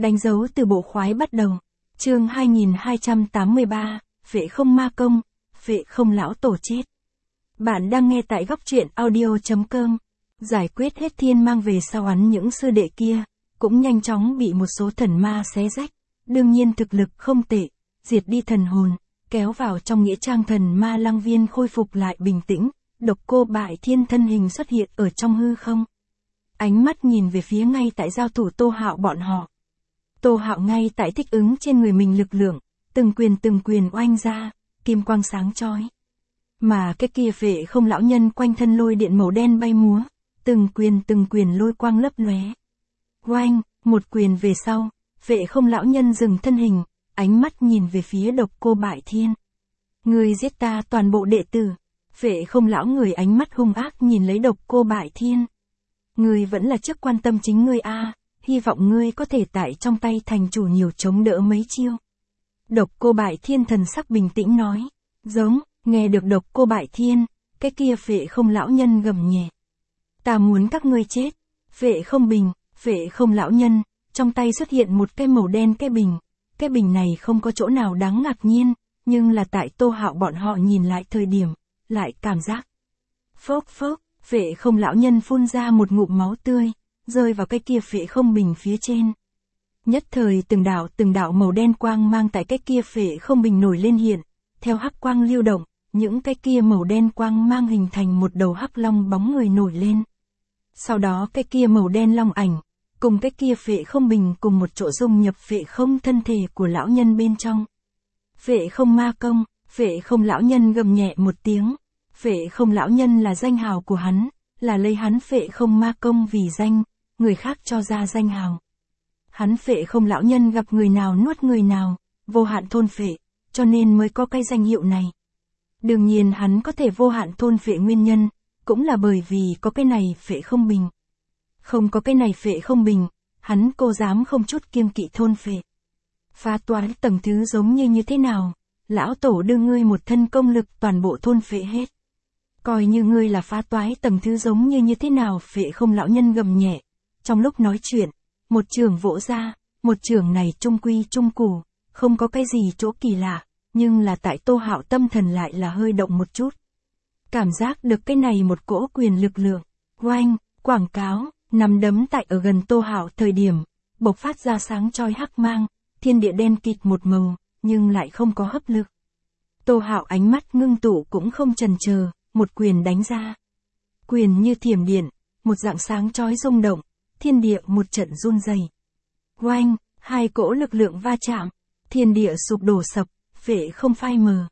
Đánh dấu từ bộ khoái bắt đầu. Chương 2283, Phệ không ma công, phệ không lão tổ chết. Bạn đang nghe tại góc truyện audio.com. Giải quyết hết thiên mang về sau hắn những sư đệ kia, cũng nhanh chóng bị một số thần ma xé rách. Đương nhiên thực lực không tệ, diệt đi thần hồn, kéo vào trong nghĩa trang thần ma lăng viên khôi phục lại bình tĩnh. Độc Cô Bại Thiên thân hình xuất hiện ở trong hư không. Ánh mắt nhìn về phía ngay tại giao thủ Tô Hạo bọn họ. Tô Hạo ngay tại thích ứng trên người mình lực lượng, từng quyền oanh ra, kim quang sáng chói. Mà cái kia Phệ không lão nhân quanh thân lôi điện màu đen bay múa, từng quyền lôi quang lấp lóe. Oanh, một quyền về sau, Phệ không lão nhân dừng thân hình, ánh mắt nhìn về phía Độc Cô Bại Thiên. Người giết ta toàn bộ đệ tử. Phệ không lão người ánh mắt hung ác nhìn lấy Độc Cô Bại Thiên. Ngươi vẫn là trước quan tâm chính ngươi a, hy vọng ngươi có thể tại trong tay thành chủ nhiều chống đỡ mấy chiêu. Độc Cô Bại Thiên thần sắc bình tĩnh nói. Giống, nghe được Độc Cô Bại Thiên, cái kia Phệ không lão nhân gầm nhẹ. Ta muốn các ngươi chết. Phệ không lão nhân, trong tay xuất hiện một cái màu đen cái bình này không có chỗ nào đáng ngạc nhiên, nhưng là tại Tô Hạo bọn họ nhìn lại thời điểm, lại cảm giác. Phốc, Phệ không lão nhân phun ra một ngụm máu tươi, rơi vào cái kia phệ không bình phía trên. Nhất thời từng đạo màu đen quang mang tại cái kia phệ không bình nổi lên hiện, theo hắc quang lưu động, những cái kia màu đen quang mang hình thành một đầu hắc long bóng người nổi lên. Sau đó cái kia màu đen long ảnh, cùng cái kia phệ không bình cùng một chỗ dung nhập phệ không thân thể của lão nhân bên trong. Phệ không ma công, phệ không lão nhân gầm nhẹ một tiếng. Phệ không lão nhân là danh hào của hắn, là lấy hắn phệ không ma công vì danh, người khác cho ra danh hào. Hắn phệ không lão nhân gặp người nào nuốt người nào, vô hạn thôn phệ, cho nên mới có cái danh hiệu này. Đương nhiên hắn có thể vô hạn thôn phệ nguyên nhân, cũng là bởi vì có cái này phệ không bình. Không có cái này phệ không bình, hắn cô dám không chút kiêng kỵ thôn phệ. Phá toái tầng thứ giống như thế nào, lão tổ đưa ngươi một thân công lực toàn bộ thôn phệ hết. Coi như ngươi là phá toái tầng thứ giống như thế nào, Phệ không lão nhân gầm nhẹ. Trong lúc nói chuyện, một trường vỗ ra, một trường này trung quy trung củ, không có cái gì chỗ kỳ lạ, nhưng là tại Tô Hạo tâm thần lại là hơi động một chút. Cảm giác được cái này một cỗ quyền lực lượng, oanh, quảng cáo, nắm đấm tại ở gần Tô Hạo thời điểm, bộc phát ra sáng chói hắc mang, thiên địa đen kịt một màu, nhưng lại không có hấp lực. Tô Hạo ánh mắt ngưng tụ cũng không chần chờ. Một quyền đánh ra. Quyền như thiểm điện, một dạng sáng chói rung động, thiên địa một trận run rẩy. Oanh, hai cỗ lực lượng va chạm, thiên địa sụp đổ sập, phệ không phai mờ.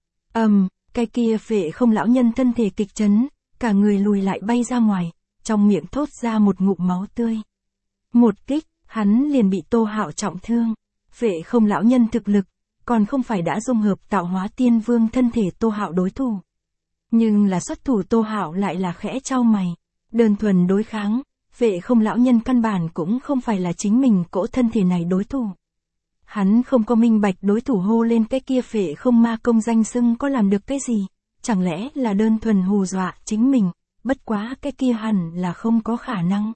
Cái kia phệ không lão nhân thân thể kịch chấn, cả người lùi lại bay ra ngoài, trong miệng thốt ra một ngụm máu tươi. Một kích, hắn liền bị Tô Hạo trọng thương. Phệ không lão nhân thực lực, còn không phải đã dung hợp tạo hóa tiên vương thân thể Tô Hạo đối thủ. Nhưng là xuất thủ Tô Hạo lại là khẽ chau mày, đơn thuần đối kháng, Phệ không lão nhân căn bản cũng không phải là chính mình cỗ thân thể này đối thủ. Hắn không có minh bạch đối thủ hô lên cái kia phệ không ma công danh xưng có làm được cái gì, chẳng lẽ là đơn thuần hù dọa chính mình, bất quá cái kia hẳn là không có khả năng.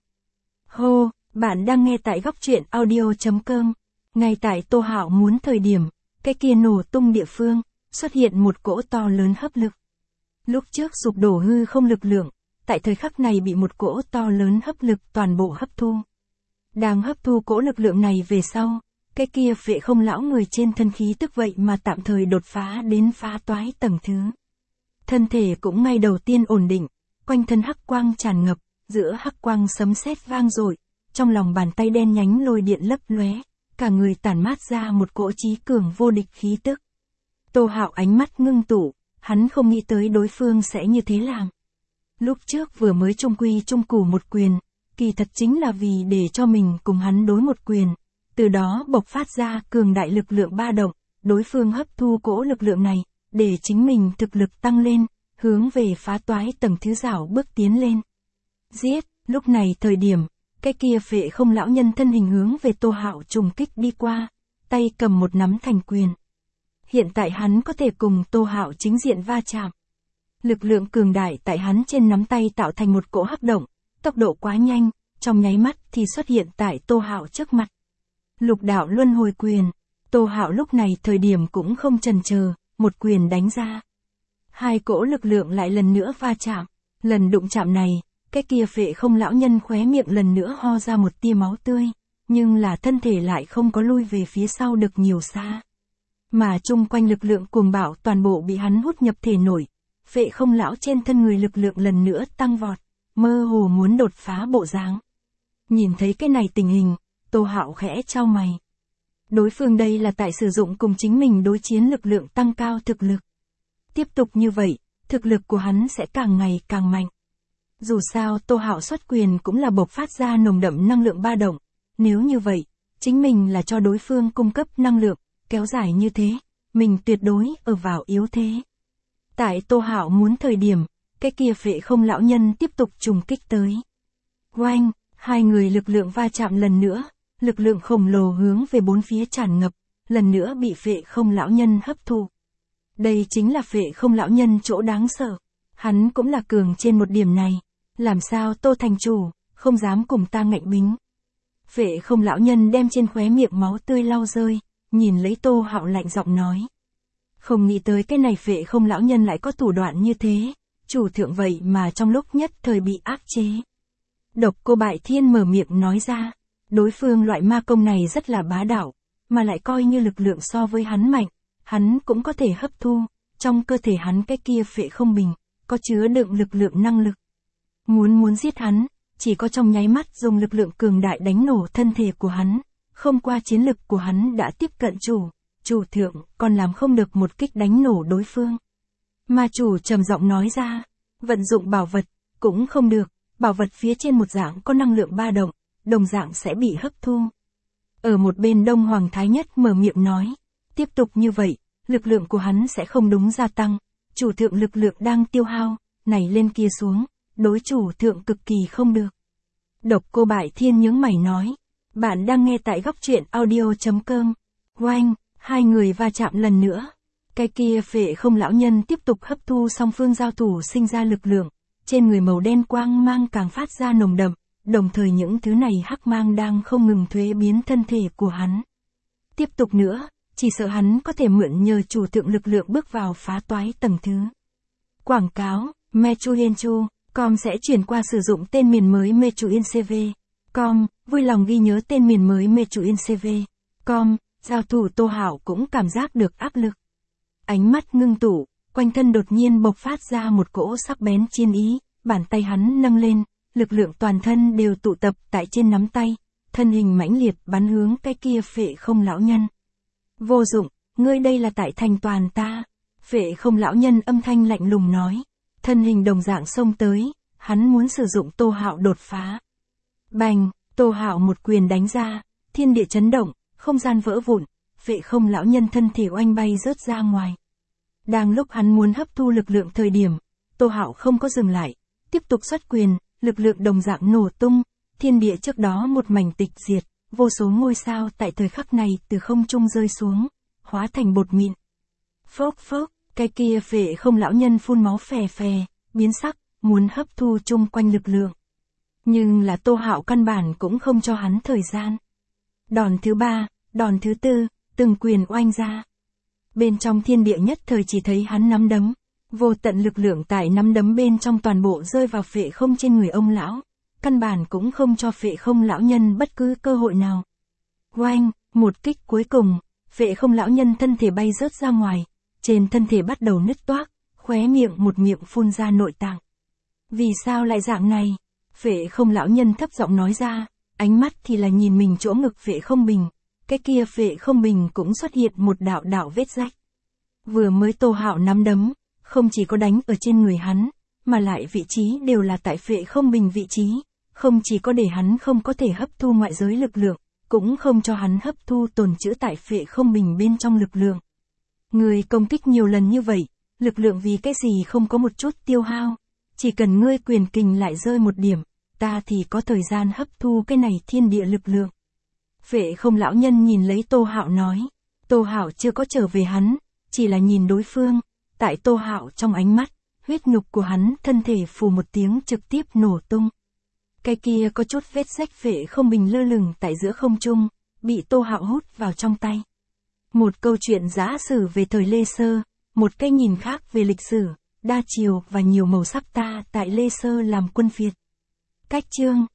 Hô, bạn đang nghe tại góc truyện audio.com, ngay tại Tô Hạo muốn thời điểm, cái kia nổ tung địa phương, xuất hiện một cỗ to lớn hấp lực. Lúc trước sụp đổ hư không lực lượng, tại thời khắc này bị một cỗ to lớn hấp lực toàn bộ hấp thu. Đang hấp thu cỗ lực lượng này về sau, cái kia phệ không lão người trên thân khí tức vậy mà tạm thời đột phá đến phá toái tầng thứ. Thân thể cũng ngay đầu tiên ổn định, quanh thân hắc quang tràn ngập, giữa hắc quang sấm sét vang dội, trong lòng bàn tay đen nhánh lôi điện lấp lóe, cả người tản mát ra một cỗ chí cường vô địch khí tức. Tô Hạo ánh mắt ngưng tụ, hắn không nghĩ tới đối phương sẽ như thế làm. Lúc trước vừa mới trung quy trung củ một quyền, kỳ thật chính là vì để cho mình cùng hắn đối một quyền, từ đó bộc phát ra cường đại lực lượng ba động, đối phương hấp thu cỗ lực lượng này, để chính mình thực lực tăng lên, hướng về phá toái tầng thứ rảo bước tiến lên. Giết, lúc này thời điểm, cái kia phệ không lão nhân thân hình hướng về Tô Hạo trùng kích đi qua, tay cầm một nắm thành quyền. Hiện tại hắn có thể cùng Tô Hạo chính diện va chạm. Lực lượng cường đại tại hắn trên nắm tay tạo thành một cỗ hắc động, tốc độ quá nhanh, trong nháy mắt thì xuất hiện tại Tô Hạo trước mặt. Lục đạo luân hồi quyền. Tô Hạo lúc này thời điểm cũng không chần chờ, một quyền đánh ra. Hai cỗ lực lượng lại lần nữa va chạm. Lần đụng chạm này, cái kia Phệ Không lão nhân khóe miệng lần nữa ho ra một tia máu tươi, nhưng là thân thể lại không có lui về phía sau được nhiều xa. Mà chung quanh lực lượng cuồng bạo toàn bộ bị hắn hút nhập thể nổi. Phệ Không lão trên thân người lực lượng lần nữa tăng vọt, mơ hồ muốn đột phá bộ dáng. Nhìn thấy cái này tình hình, Tô Hạo khẽ chau mày. Đối phương đây là tại sử dụng cùng chính mình đối chiến lực lượng tăng cao thực lực. Tiếp tục như vậy, thực lực của hắn sẽ càng ngày càng mạnh. Dù sao Tô Hạo xuất quyền cũng là bộc phát ra nồng đậm năng lượng ba động. Nếu như vậy, chính mình là cho đối phương cung cấp năng lượng, kéo dài như thế, mình tuyệt đối ở vào yếu thế. Tại Tô Hạo muốn thời điểm, cái kia Phệ Không lão nhân tiếp tục trùng kích tới. Oanh, hai người lực lượng va chạm lần nữa, lực lượng khổng lồ hướng về bốn phía tràn ngập, lần nữa bị Phệ Không lão nhân hấp thụ. Đây chính là Phệ Không lão nhân chỗ đáng sợ. Hắn cũng là cường trên một điểm này. Làm sao Tô thành chủ, không dám cùng ta ngạnh bính. Phệ Không lão nhân đem trên khóe miệng máu tươi lau rơi, nhìn lấy Tô Hạo lạnh giọng nói. Không nghĩ tới cái này Phệ Không lão nhân lại có thủ đoạn như thế, chủ thượng vậy mà trong lúc nhất thời bị áp chế. Độc Cô Bại Thiên mở miệng nói ra, đối phương loại ma công này rất là bá đạo, mà lại coi như lực lượng so với hắn mạnh, hắn cũng có thể hấp thu, trong cơ thể hắn cái kia Phệ Không bình, có chứa đựng lực lượng năng lực. Muốn giết hắn, chỉ có trong nháy mắt dùng lực lượng cường đại đánh nổ thân thể của hắn, không qua chiến lực của hắn đã tiếp cận chủ thượng, còn làm không được một kích đánh nổ đối phương. Ma chủ trầm giọng nói ra, vận dụng bảo vật, cũng không được, bảo vật phía trên một dạng có năng lượng ba động, đồng dạng sẽ bị hấp thu. Ở một bên Đông Hoàng Thái Nhất mở miệng nói, tiếp tục như vậy, lực lượng của hắn sẽ không đúng gia tăng, chủ thượng lực lượng đang tiêu hao, này lên kia xuống, đối chủ thượng cực kỳ không được. Độc Cô Bại Thiên nhướng mày nói, bạn đang nghe tại góc truyện audio.com. Oanh, hai người va chạm lần nữa. Cái kia Phệ Không lão nhân tiếp tục hấp thu song phương giao thủ sinh ra lực lượng, trên người màu đen quang mang càng phát ra nồng đậm, đồng thời những thứ này hắc mang đang không ngừng thuế biến thân thể của hắn. Tiếp tục nữa, chỉ sợ hắn có thể mượn nhờ chủ thượng lực lượng bước vào phá toái tầng thứ. Quảng cáo, Mechuyenchu.com sẽ chuyển qua sử dụng tên miền mới Mechuyencv.com, vui lòng ghi nhớ tên miền mới Mechuyencv.com, giao thủ Tô Hạo cũng cảm giác được áp lực. Ánh mắt ngưng tụ, quanh thân đột nhiên bộc phát ra một cỗ sắc bén chiến ý, bàn tay hắn nâng lên, lực lượng toàn thân đều tụ tập tại trên nắm tay, thân hình mãnh liệt bắn hướng cái kia Phệ Không lão nhân. Vô dụng, ngươi đây là tại thành toàn ta. Phệ Không lão nhân âm thanh lạnh lùng nói, thân hình đồng dạng xông tới, hắn muốn sử dụng Tô Hạo đột phá. Bành, Tô Hạo một quyền đánh ra, thiên địa chấn động, không gian vỡ vụn, Phệ Không lão nhân thân thể oanh bay rớt ra ngoài. Đang lúc hắn muốn hấp thu lực lượng thời điểm, Tô Hạo không có dừng lại, tiếp tục xuất quyền, lực lượng đồng dạng nổ tung, thiên địa trước đó một mảnh tịch diệt, vô số ngôi sao tại thời khắc này từ không trung rơi xuống, hóa thành bột mịn. Phốc phốc, cái kia Phệ Không lão nhân phun máu phè phè, biến sắc, muốn hấp thu chung quanh lực lượng. Nhưng là Tô Hạo căn bản cũng không cho hắn thời gian. Đòn thứ ba, đòn thứ tư, từng quyền oanh ra. Bên trong thiên địa nhất thời chỉ thấy hắn nắm đấm, vô tận lực lượng tại nắm đấm bên trong toàn bộ rơi vào Phệ Không trên người ông lão, căn bản cũng không cho Phệ Không lão nhân bất cứ cơ hội nào. Oanh, một kích cuối cùng, Phệ Không lão nhân thân thể bay rớt ra ngoài, trên thân thể bắt đầu nứt toác, khóe miệng một miệng phun ra nội tạng. Vì sao lại dạng này? Phệ Không lão nhân thấp giọng nói ra, ánh mắt thì là nhìn mình chỗ ngực Phệ Không bình, cái kia Phệ Không bình cũng xuất hiện một đạo vết rách. Vừa mới Tô Hạo nắm đấm, không chỉ có đánh ở trên người hắn, mà lại vị trí đều là tại Phệ Không bình vị trí, không chỉ có để hắn không có thể hấp thu ngoại giới lực lượng, cũng không cho hắn hấp thu tồn trữ tại Phệ Không bình bên trong lực lượng. Người công kích nhiều lần như vậy, lực lượng vì cái gì không có một chút tiêu hao, chỉ cần ngươi quyền kình lại rơi một điểm, ta thì có thời gian hấp thu cái này thiên địa lực lượng. Phệ Không lão nhân nhìn lấy Tô Hạo nói, Tô Hạo chưa có trở về hắn, chỉ là nhìn đối phương, tại Tô Hạo trong ánh mắt, huyết nhục của hắn thân thể phù một tiếng trực tiếp nổ tung. Cái kia có chút vết rách Phệ Không bình lơ lửng tại giữa không trung, bị Tô Hạo hút vào trong tay. Một câu chuyện giả sử về thời Lê Sơ, một cái nhìn khác về lịch sử, đa chiều và nhiều màu sắc ta tại Lê Sơ làm quân Việt. Cách chương